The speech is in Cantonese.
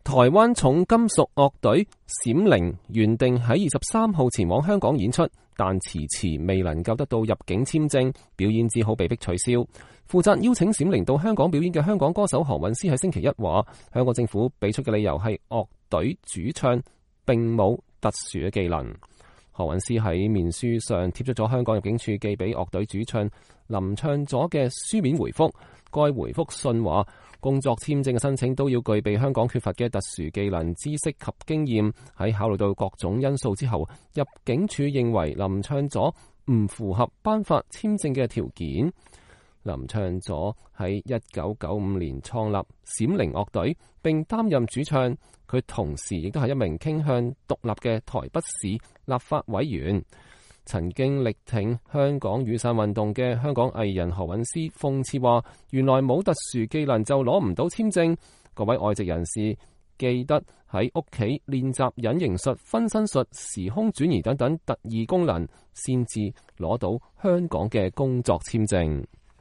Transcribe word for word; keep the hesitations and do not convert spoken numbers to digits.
台灣重金屬樂隊閃靈原定喺二十三號前往香港演出，但遲遲未能夠得到入境簽證，表演只好被迫取消。負責邀請閃靈到香港表演嘅香港歌手何韻詩喺星期一話，香港政府俾出嘅理由係樂隊主唱並冇特殊嘅技能。何韻詩喺面書上貼出咗香港入境處寄俾樂隊主唱林唱佐嘅書面回覆，該回覆信話，工作簽證嘅申請都要具備香港缺乏嘅特殊技能、知識及經驗。喺考慮到各種因素之後，入境處認為林唱佐唔符合頒發簽證嘅條件。林唱佐喺一九九五年創立閃靈樂隊，並擔任主唱。佢同時亦都係一名傾向獨立嘅台北市立法委員。曾經力挺香港雨傘運動嘅香港藝人何韻詩諷刺話，原來冇特殊技能就攞唔到簽證。各位外籍人士記得喺屋企練習隱形術、分身術、時空轉移等等特異功能，先至攞到香港嘅工作簽證。